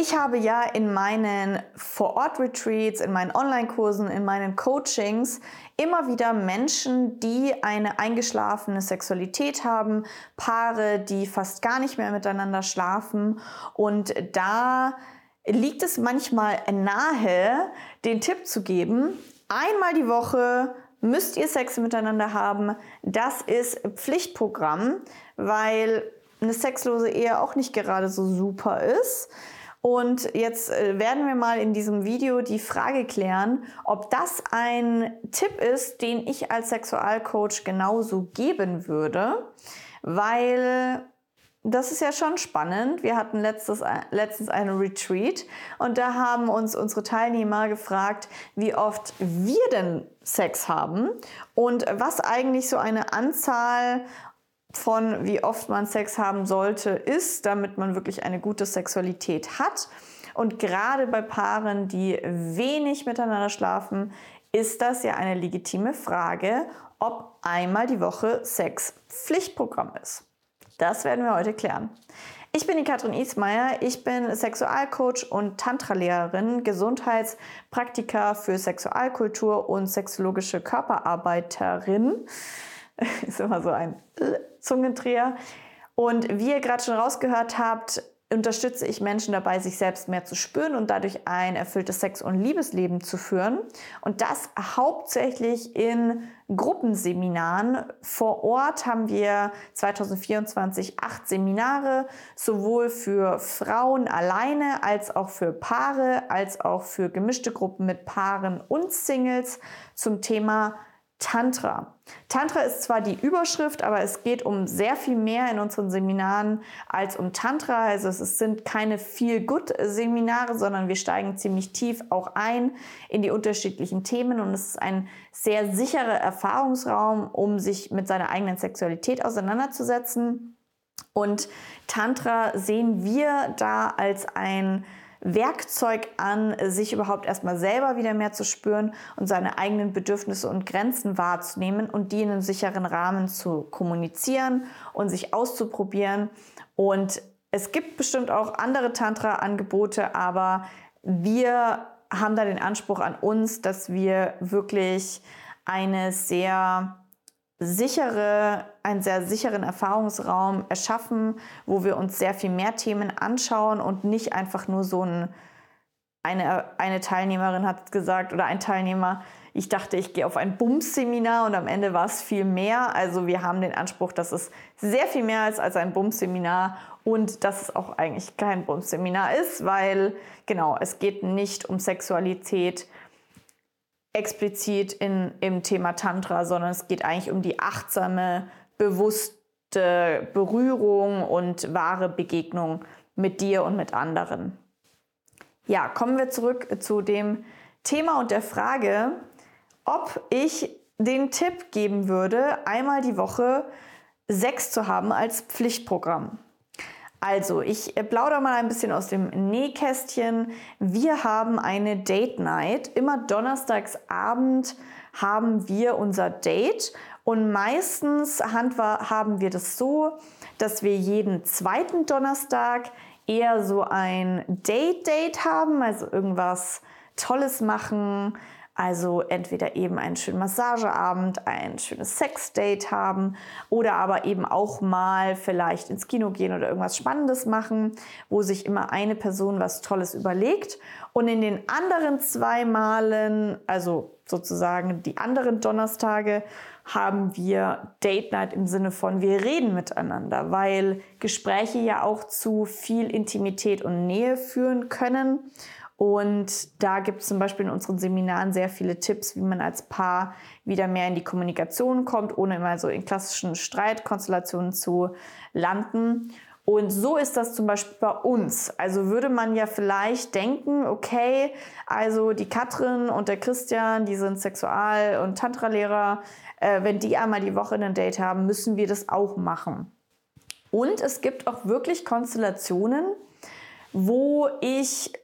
Ich habe ja in meinen Vor-Ort-Retreats, in meinen Online-Kursen, in meinen Coachings immer wieder Menschen, die eine eingeschlafene Sexualität haben, Paare, die fast gar nicht mehr miteinander schlafen. Und da liegt es manchmal nahe, den Tipp zu geben: Einmal die Woche müsst ihr Sex miteinander haben. Das ist Pflichtprogramm, weil eine sexlose Ehe auch nicht gerade so super ist. Und jetzt werden wir mal in diesem Video die Frage klären, ob das ein Tipp ist, den ich als Sexualcoach genauso geben würde, weil das ist ja schon spannend. Wir hatten letztens einen Retreat und da haben uns unsere Teilnehmer gefragt, wie oft wir denn Sex haben und was eigentlich so eine Anzahl von wie oft man Sex haben sollte, ist, damit man wirklich eine gute Sexualität hat. Und gerade bei Paaren, die wenig miteinander schlafen, ist das ja eine legitime Frage, ob einmal die Woche Sex Pflichtprogramm ist. Das werden wir heute klären. Ich bin die Katrin Ismayer, ich bin Sexualcoach und Tantra-Lehrerin, Gesundheitspraktiker für Sexualkultur und sexologische Körperarbeiterin. Ist immer so ein Zungendreher. Und wie ihr gerade schon rausgehört habt, unterstütze ich Menschen dabei, sich selbst mehr zu spüren und dadurch ein erfülltes Sex- und Liebesleben zu führen. Und das hauptsächlich in Gruppenseminaren. Vor Ort haben wir 2024 8 Seminare, sowohl für Frauen alleine, als auch für Paare, als auch für gemischte Gruppen mit Paaren und Singles zum Thema Tantra. Tantra ist zwar die Überschrift, aber es geht um sehr viel mehr in unseren Seminaren als um Tantra. Also es sind keine Feel-Good-Seminare, sondern wir steigen ziemlich tief auch ein in die unterschiedlichen Themen und es ist ein sehr sicherer Erfahrungsraum, um sich mit seiner eigenen Sexualität auseinanderzusetzen. Und Tantra sehen wir da als ein Werkzeug an, sich überhaupt erstmal selber wieder mehr zu spüren und seine eigenen Bedürfnisse und Grenzen wahrzunehmen und die in einem sicheren Rahmen zu kommunizieren und sich auszuprobieren. Und es gibt bestimmt auch andere Tantra-Angebote, aber wir haben da den Anspruch an uns, dass wir wirklich einen sehr sicheren Erfahrungsraum erschaffen, wo wir uns sehr viel mehr Themen anschauen und nicht einfach nur so eine Teilnehmerin hat gesagt oder ein Teilnehmer, ich dachte, ich gehe auf ein Bums-Seminar und am Ende war es viel mehr. Also wir haben den Anspruch, dass es sehr viel mehr ist als ein Bums-Seminar und dass es auch eigentlich kein Bums-Seminar ist, weil genau, es geht nicht um Sexualität explizit im Thema Tantra, sondern es geht eigentlich um die achtsame, bewusste Berührung und wahre Begegnung mit dir und mit anderen. Ja, kommen wir zurück zu dem Thema und der Frage, ob ich den Tipp geben würde, einmal die Woche Sex zu haben als Pflichtprogramm. Also, ich plaudere mal ein bisschen aus dem Nähkästchen. Wir haben eine Date Night. Immer donnerstags Abend haben wir unser Date. Und meistens haben wir das so, dass wir jeden zweiten Donnerstag eher so ein Date haben, also irgendwas Tolles machen. Also entweder eben einen schönen Massageabend, ein schönes Sexdate haben oder aber eben auch mal vielleicht ins Kino gehen oder irgendwas Spannendes machen, wo sich immer eine Person was Tolles überlegt. Und in den anderen 2 Malen, also sozusagen die anderen Donnerstage, haben wir Date Night im Sinne von wir reden miteinander, weil Gespräche ja auch zu viel Intimität und Nähe führen können. Und da gibt es zum Beispiel in unseren Seminaren sehr viele Tipps, wie man als Paar wieder mehr in die Kommunikation kommt, ohne immer so in klassischen Streitkonstellationen zu landen. Und so ist das zum Beispiel bei uns. Also würde man ja vielleicht denken, okay, also die Katrin und der Christian, die sind Sexual- und Tantra-Lehrer, wenn die einmal die Woche ein Date haben, müssen wir das auch machen. Und es gibt auch wirklich Konstellationen, wo ich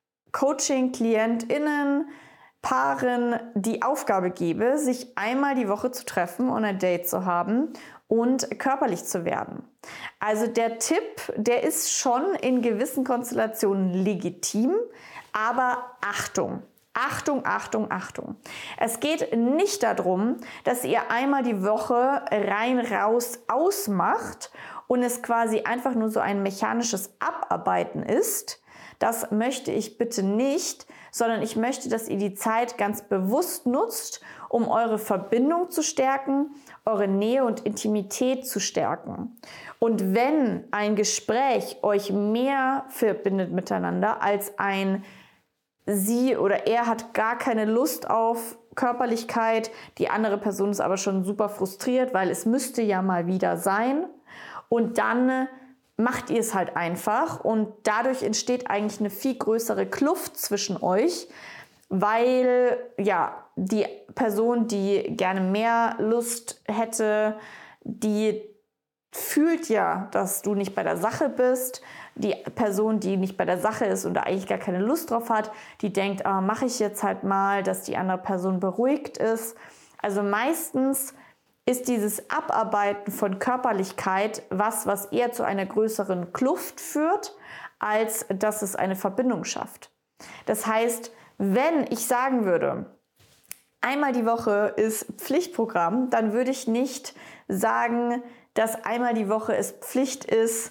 Coaching-KlientInnen, Paaren die Aufgabe gebe, sich einmal die Woche zu treffen und ein Date zu haben und körperlich zu werden. Also der Tipp, der ist schon in gewissen Konstellationen legitim, aber Achtung. Achtung, Achtung, Achtung. Es geht nicht darum, dass ihr einmal die Woche rein, raus, ausmacht und es quasi einfach nur so ein mechanisches Abarbeiten ist. Das möchte ich bitte nicht, sondern ich möchte, dass ihr die Zeit ganz bewusst nutzt, um eure Verbindung zu stärken, eure Nähe und Intimität zu stärken. Und wenn ein Gespräch euch mehr verbindet miteinander als ein sie oder er hat gar keine Lust auf Körperlichkeit, die andere Person ist aber schon super frustriert, weil es müsste ja mal wieder sein. Und dann macht ihr es halt einfach und dadurch entsteht eigentlich eine viel größere Kluft zwischen euch, weil ja die Person, die gerne mehr Lust hätte, die fühlt ja, dass du nicht bei der Sache bist. Die Person, die nicht bei der Sache ist und da eigentlich gar keine Lust drauf hat, die denkt, mache ich jetzt halt mal, dass die andere Person beruhigt ist. Also meistens ist dieses Abarbeiten von Körperlichkeit was eher zu einer größeren Kluft führt, als dass es eine Verbindung schafft. Das heißt, wenn ich sagen würde, einmal die Woche ist Pflichtprogramm, dann würde ich nicht sagen, dass einmal die Woche es Pflicht ist,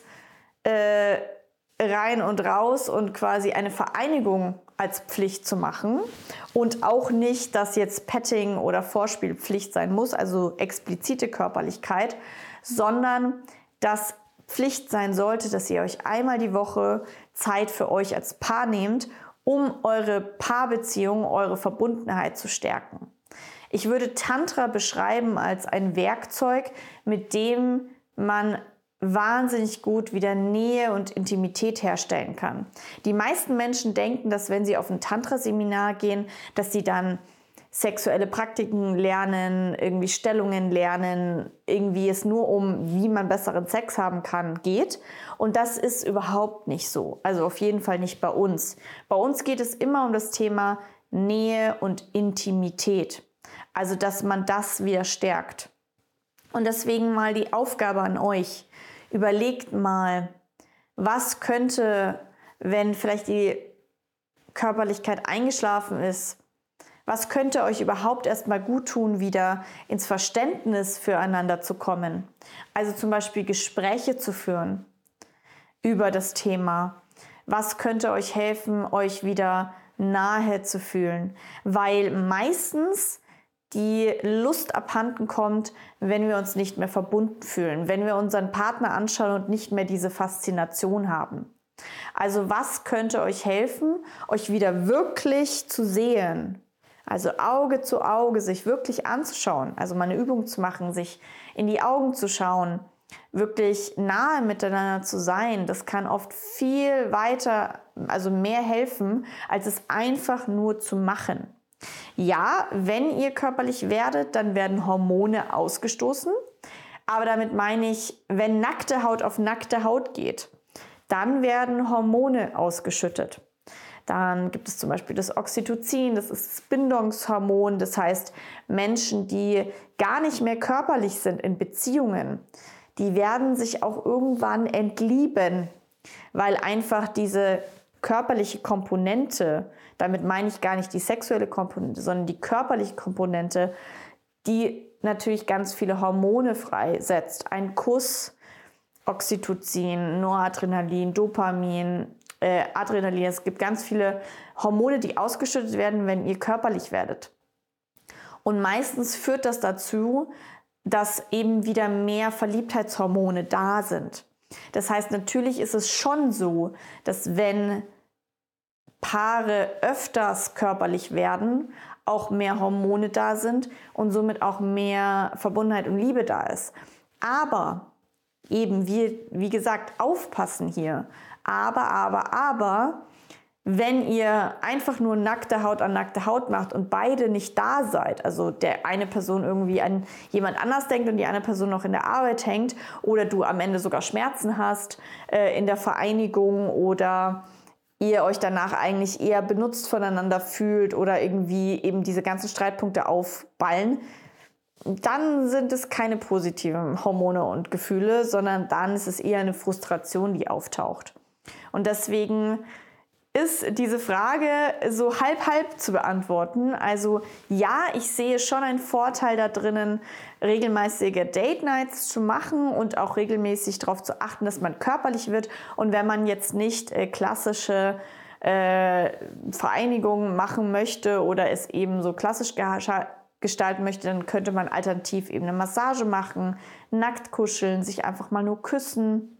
rein und raus und quasi eine Vereinigung als Pflicht zu machen und auch nicht, dass jetzt Petting oder Vorspiel Pflicht sein muss, also explizite Körperlichkeit, sondern dass Pflicht sein sollte, dass ihr euch einmal die Woche Zeit für euch als Paar nehmt, um eure Paarbeziehung, eure Verbundenheit zu stärken. Ich würde Tantra beschreiben als ein Werkzeug, mit dem man wahnsinnig gut wieder Nähe und Intimität herstellen kann. Die meisten Menschen denken, dass wenn sie auf ein Tantra-Seminar gehen, dass sie dann sexuelle Praktiken lernen, irgendwie Stellungen lernen, irgendwie es nur um, wie man besseren Sex haben kann, geht. Und das ist überhaupt nicht so. Also auf jeden Fall nicht bei uns. Bei uns geht es immer um das Thema Nähe und Intimität. Also dass man das wieder stärkt. Und deswegen mal die Aufgabe an euch. Überlegt mal, was könnte, wenn vielleicht die Körperlichkeit eingeschlafen ist, was könnte euch überhaupt erstmal gut tun, wieder ins Verständnis füreinander zu kommen? Also zum Beispiel Gespräche zu führen über das Thema. Was könnte euch helfen, euch wieder nahe zu fühlen? Weil meistens die Lust abhanden kommt, wenn wir uns nicht mehr verbunden fühlen, wenn wir unseren Partner anschauen und nicht mehr diese Faszination haben. Also was könnte euch helfen, euch wieder wirklich zu sehen? Also Auge zu Auge, sich wirklich anzuschauen, also mal eine Übung zu machen, sich in die Augen zu schauen, wirklich nahe miteinander zu sein, das kann oft viel weiter, also mehr helfen, als es einfach nur zu machen. Ja, wenn ihr körperlich werdet, dann werden Hormone ausgestoßen, aber damit meine ich, wenn nackte Haut auf nackte Haut geht, dann werden Hormone ausgeschüttet. Dann gibt es zum Beispiel das Oxytocin, das ist das Bindungshormon. Das heißt, Menschen, die gar nicht mehr körperlich sind in Beziehungen, die werden sich auch irgendwann entlieben, weil einfach diese körperliche Komponente, damit meine ich gar nicht die sexuelle Komponente, sondern die körperliche Komponente, die natürlich ganz viele Hormone freisetzt. Ein Kuss, Oxytocin, Noradrenalin, Dopamin, Adrenalin. Es gibt ganz viele Hormone, die ausgeschüttet werden, wenn ihr körperlich werdet. Und meistens führt das dazu, dass eben wieder mehr Verliebtheitshormone da sind. Das heißt, natürlich ist es schon so, dass wenn Paare öfters körperlich werden, auch mehr Hormone da sind und somit auch mehr Verbundenheit und Liebe da ist. Aber eben, wie gesagt, aufpassen hier. Aber, wenn ihr einfach nur nackte Haut an nackte Haut macht und beide nicht da seid, also der eine Person irgendwie an jemand anders denkt und die andere Person noch in der Arbeit hängt oder du am Ende sogar Schmerzen hast in der Vereinigung oder ihr euch danach eigentlich eher benutzt voneinander fühlt oder irgendwie eben diese ganzen Streitpunkte aufballen, dann sind es keine positiven Hormone und Gefühle, sondern dann ist es eher eine Frustration, die auftaucht. Und deswegen ist diese Frage so halb zu beantworten. Also ja, ich sehe schon einen Vorteil da drinnen, regelmäßige Date Nights zu machen und auch regelmäßig darauf zu achten, dass man körperlich wird. Und wenn man jetzt nicht klassische Vereinigungen machen möchte oder es eben so klassisch gestalten möchte, dann könnte man alternativ eben eine Massage machen, nackt kuscheln, sich einfach mal nur küssen.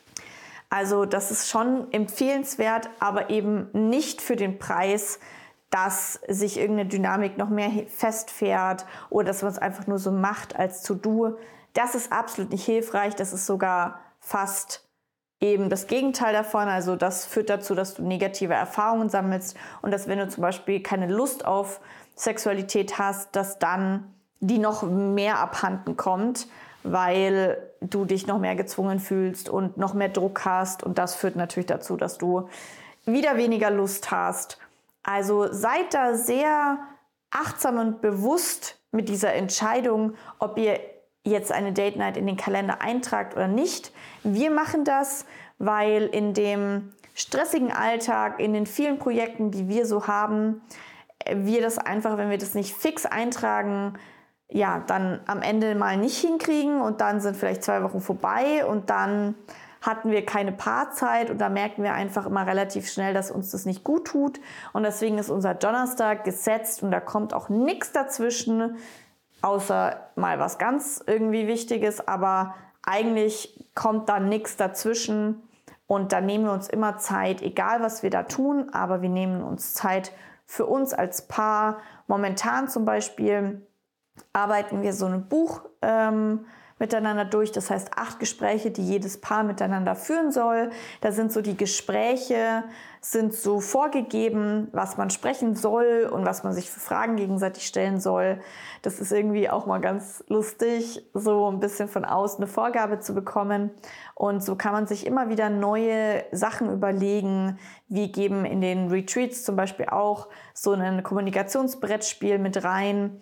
Also das ist schon empfehlenswert, aber eben nicht für den Preis, dass sich irgendeine Dynamik noch mehr festfährt oder dass man es einfach nur so macht als To-Do. Das ist absolut nicht hilfreich. Das ist sogar fast eben das Gegenteil davon. Also das führt dazu, dass du negative Erfahrungen sammelst und dass, wenn du zum Beispiel keine Lust auf Sexualität hast, dass dann die noch mehr abhanden kommt, weil du dich noch mehr gezwungen fühlst und noch mehr Druck hast. Und das führt natürlich dazu, dass du wieder weniger Lust hast. Also seid da sehr achtsam und bewusst mit dieser Entscheidung, ob ihr jetzt eine Date Night in den Kalender eintragt oder nicht. Wir machen das, weil in dem stressigen Alltag, in den vielen Projekten, die wir so haben, wir das einfach, wenn wir das nicht fix eintragen, ja, dann am Ende mal nicht hinkriegen und dann sind vielleicht 2 Wochen vorbei und dann hatten wir keine Paarzeit und da merken wir einfach immer relativ schnell, dass uns das nicht gut tut und deswegen ist unser Donnerstag gesetzt und da kommt auch nichts dazwischen, außer mal was ganz irgendwie Wichtiges, aber eigentlich kommt da nichts dazwischen und dann nehmen wir uns immer Zeit, egal was wir da tun, aber wir nehmen uns Zeit für uns als Paar. Momentan zum Beispiel arbeiten wir so ein Buch miteinander durch. Das heißt 8 Gespräche, die jedes Paar miteinander führen soll. Da sind so die Gespräche, sind so vorgegeben, was man sprechen soll und was man sich für Fragen gegenseitig stellen soll. Das ist irgendwie auch mal ganz lustig, so ein bisschen von außen eine Vorgabe zu bekommen. Und so kann man sich immer wieder neue Sachen überlegen. Wir geben in den Retreats zum Beispiel auch so ein Kommunikationsbrettspiel mit rein,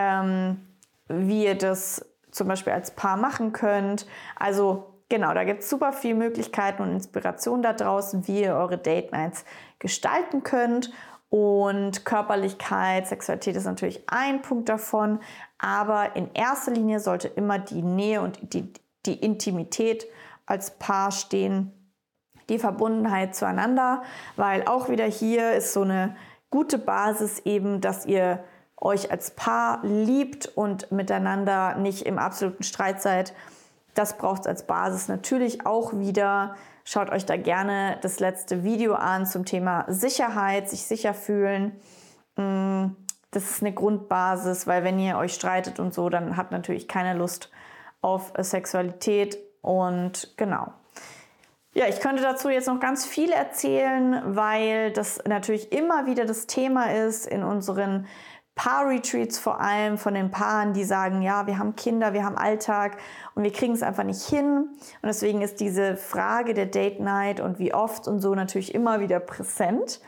wie ihr das zum Beispiel als Paar machen könnt. Also genau, da gibt es super viele Möglichkeiten und Inspiration da draußen, wie ihr eure Date Nights gestalten könnt. Und Körperlichkeit, Sexualität ist natürlich ein Punkt davon, aber in erster Linie sollte immer die Nähe und die Intimität als Paar stehen, die Verbundenheit zueinander, weil auch wieder hier ist so eine gute Basis eben, dass ihr euch als Paar liebt und miteinander nicht im absoluten Streit seid. Das braucht es als Basis natürlich auch wieder. Schaut euch da gerne das letzte Video an zum Thema Sicherheit, sich sicher fühlen. Das ist eine Grundbasis, weil wenn ihr euch streitet und so, dann habt natürlich keine Lust auf Sexualität und genau. Ja, ich könnte dazu jetzt noch ganz viel erzählen, weil das natürlich immer wieder das Thema ist in unseren Paar-Retreats, vor allem von den Paaren, die sagen, ja, wir haben Kinder, wir haben Alltag und wir kriegen es einfach nicht hin. Und deswegen ist diese Frage der Date Night und wie oft und so natürlich immer wieder präsent.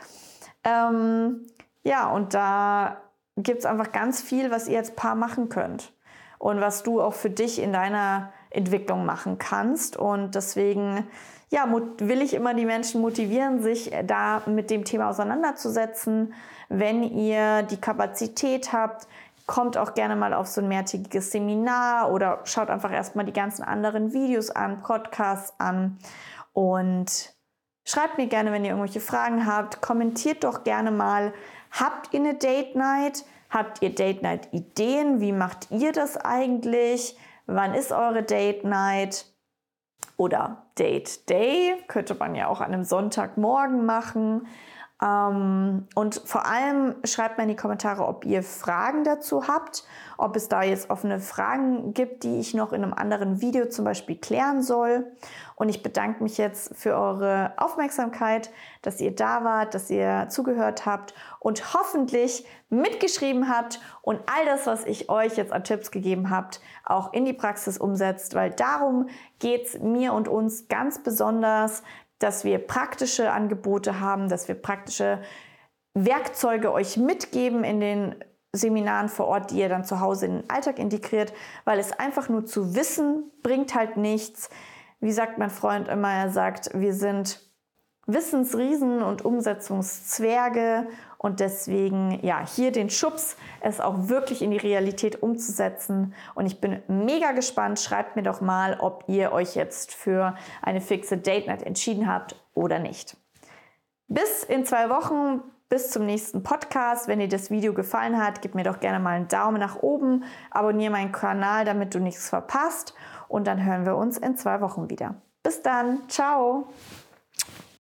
Ja, und da gibt es einfach ganz viel, was ihr als Paar machen könnt und was du auch für dich in deiner Entwicklung machen kannst. Und deswegen ja, will ich immer die Menschen motivieren, sich da mit dem Thema auseinanderzusetzen. Wenn ihr die Kapazität habt, kommt auch gerne mal auf so ein mehrtägiges Seminar oder schaut einfach erstmal die ganzen anderen Videos an, Podcasts an und schreibt mir gerne, wenn ihr irgendwelche Fragen habt. Kommentiert doch gerne mal. Habt ihr eine Date Night? Habt ihr Date Night Ideen? Wie macht ihr das eigentlich? Wann ist eure Date Night? Oder Date Day, könnte man ja auch an einem Sonntagmorgen machen. Und vor allem schreibt mir in die Kommentare, ob ihr Fragen dazu habt, ob es da jetzt offene Fragen gibt, die ich noch in einem anderen Video zum Beispiel klären soll. Und ich bedanke mich jetzt für eure Aufmerksamkeit, dass ihr da wart, dass ihr zugehört habt und hoffentlich mitgeschrieben habt und all das, was ich euch jetzt an Tipps gegeben habt, auch in die Praxis umsetzt, weil darum geht es mir und uns ganz besonders, dass wir praktische Angebote haben, dass wir praktische Werkzeuge euch mitgeben in den Seminaren vor Ort, die ihr dann zu Hause in den Alltag integriert, weil es einfach nur zu wissen, bringt halt nichts. Wie sagt mein Freund immer, er sagt, wir sind Wissensriesen und Umsetzungszwerge und deswegen ja hier den Schubs, es auch wirklich in die Realität umzusetzen. Und ich bin mega gespannt. Schreibt mir doch mal, ob ihr euch jetzt für eine fixe Date Night entschieden habt oder nicht. Bis in 2 Wochen, bis zum nächsten Podcast. Wenn dir das Video gefallen hat, gib mir doch gerne mal einen Daumen nach oben, abonniere meinen Kanal, damit du nichts verpasst und dann hören wir uns in 2 Wochen wieder. Bis dann, ciao!